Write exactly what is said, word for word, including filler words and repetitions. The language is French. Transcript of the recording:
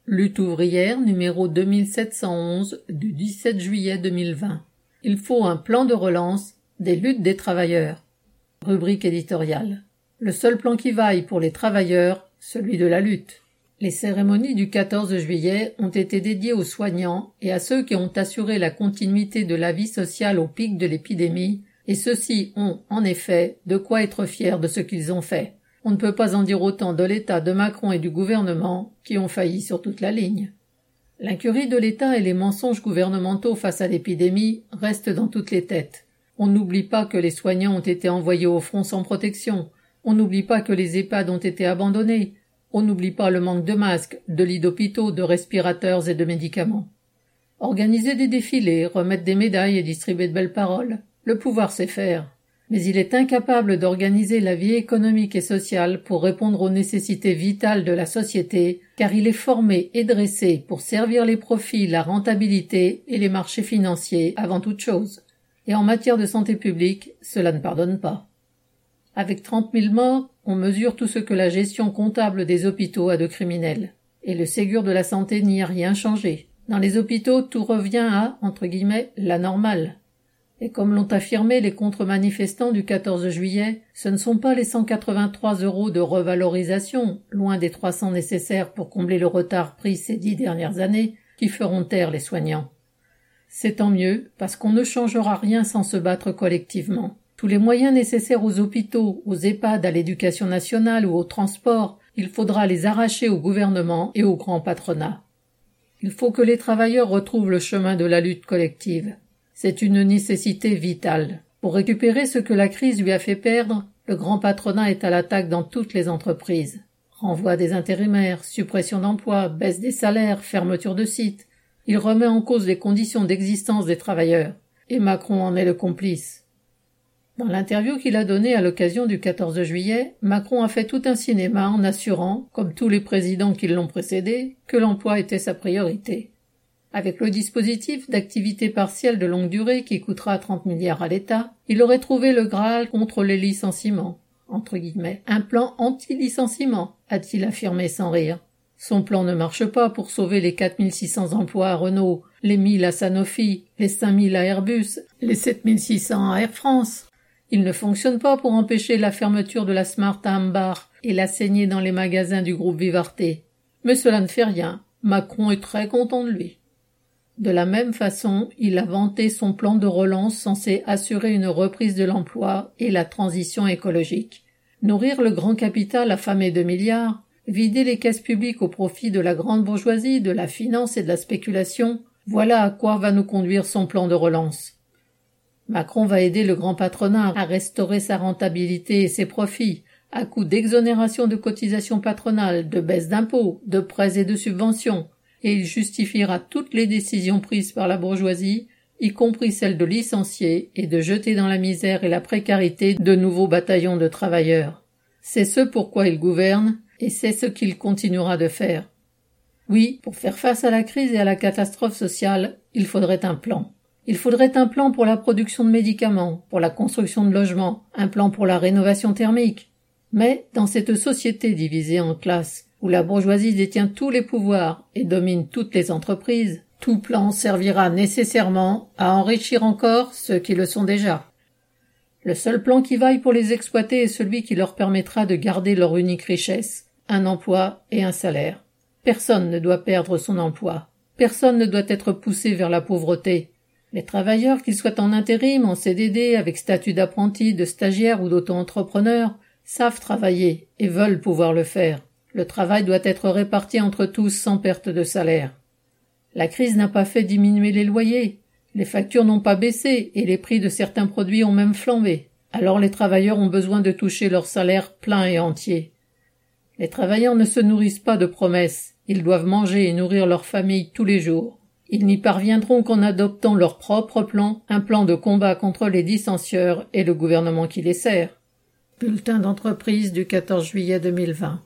Lutte ouvrière numéro deux mille sept cent onze du dix-sept juillet deux mille vingt. Il faut un plan de relance des luttes des travailleurs. Rubrique éditoriale. Le seul plan qui vaille pour les travailleurs, celui de la lutte. Les cérémonies du quatorze juillet ont été dédiées aux soignants et à ceux qui ont assuré la continuité de la vie sociale au pic de l'épidémie, et ceux-ci ont, en effet, de quoi être fiers de ce qu'ils ont fait. On ne peut pas en dire autant de l'État, de Macron et du gouvernement, qui ont failli sur toute la ligne. L'incurie de l'État et les mensonges gouvernementaux face à l'épidémie restent dans toutes les têtes. On n'oublie pas que les soignants ont été envoyés au front sans protection. On n'oublie pas que les EHPAD ont été abandonnés. On n'oublie pas le manque de masques, de lits d'hôpitaux, de respirateurs et de médicaments. Organiser des défilés, remettre des médailles et distribuer de belles paroles, le pouvoir sait faire. Mais il est incapable d'organiser la vie économique et sociale pour répondre aux nécessités vitales de la société, car il est formé et dressé pour servir les profits, la rentabilité et les marchés financiers avant toute chose. Et en matière de santé publique, cela ne pardonne pas. Avec trente mille morts, on mesure tout ce que la gestion comptable des hôpitaux a de criminel. Et le Ségur de la santé n'y a rien changé. Dans les hôpitaux, tout revient à, entre guillemets, la normale. Et comme l'ont affirmé les contre-manifestants du quatorze juillet, ce ne sont pas les cent quatre-vingt-trois euros de revalorisation, loin des trois cents nécessaires pour combler le retard pris ces dix dernières années, qui feront taire les soignants. C'est tant mieux, parce qu'on ne changera rien sans se battre collectivement. Tous les moyens nécessaires aux hôpitaux, aux EHPAD, à l'éducation nationale ou au transport, il faudra les arracher au gouvernement et au grand patronat. Il faut que les travailleurs retrouvent le chemin de la lutte collective. C'est une nécessité vitale. Pour récupérer ce que la crise lui a fait perdre, le grand patronat est à l'attaque dans toutes les entreprises. Renvoi des intérimaires, suppression d'emplois, baisse des salaires, fermeture de sites. Il remet en cause les conditions d'existence des travailleurs. Et Macron en est le complice. Dans l'interview qu'il a donnée à l'occasion du quatorze juillet, Macron a fait tout un cinéma en assurant, comme tous les présidents qui l'ont précédé, que l'emploi était sa priorité. Avec le dispositif d'activité partielle de longue durée qui coûtera trente milliards à l'État, il aurait trouvé le Graal contre les licenciements, entre guillemets. Un plan anti-licenciement, a-t-il affirmé sans rire. Son plan ne marche pas pour sauver les quatre mille six cents emplois à Renault, les mille à Sanofi, les cinq mille à Airbus, les sept mille six cents à Air France. Il ne fonctionne pas pour empêcher la fermeture de la Smart à Ambar et la saignée dans les magasins du groupe Vivarté. Mais cela ne fait rien. Macron est très content de lui. De la même façon, il a vanté son plan de relance censé assurer une reprise de l'emploi et la transition écologique. Nourrir le grand capital affamé de milliards, vider les caisses publiques au profit de la grande bourgeoisie, de la finance et de la spéculation, voilà à quoi va nous conduire son plan de relance. Macron va aider le grand patronat à restaurer sa rentabilité et ses profits, à coup d'exonération de cotisations patronales, de baisse d'impôts, de prêts et de subventions, et il justifiera toutes les décisions prises par la bourgeoisie, y compris celle de licencier et de jeter dans la misère et la précarité de nouveaux bataillons de travailleurs. C'est ce pourquoi il gouverne, et c'est ce qu'il continuera de faire. Oui, pour faire face à la crise et à la catastrophe sociale, il faudrait un plan. Il faudrait un plan pour la production de médicaments, pour la construction de logements, un plan pour la rénovation thermique. Mais, dans cette société divisée en classes, où la bourgeoisie détient tous les pouvoirs et domine toutes les entreprises, tout plan servira nécessairement à enrichir encore ceux qui le sont déjà. Le seul plan qui vaille pour les exploiter est celui qui leur permettra de garder leur unique richesse, un emploi et un salaire. Personne ne doit perdre son emploi. Personne ne doit être poussé vers la pauvreté. Les travailleurs, qu'ils soient en intérim, en C D D, avec statut d'apprenti, de stagiaire ou d'auto-entrepreneur, savent travailler et veulent pouvoir le faire. Le travail doit être réparti entre tous sans perte de salaire. La crise n'a pas fait diminuer les loyers. Les factures n'ont pas baissé et les prix de certains produits ont même flambé. Alors les travailleurs ont besoin de toucher leur salaire plein et entier. Les travailleurs ne se nourrissent pas de promesses. Ils doivent manger et nourrir leur famille tous les jours. Ils n'y parviendront qu'en adoptant leur propre plan, un plan de combat contre les licencieurs et le gouvernement qui les sert. Bulletin d'entreprise du quatorze juillet deux mille vingt.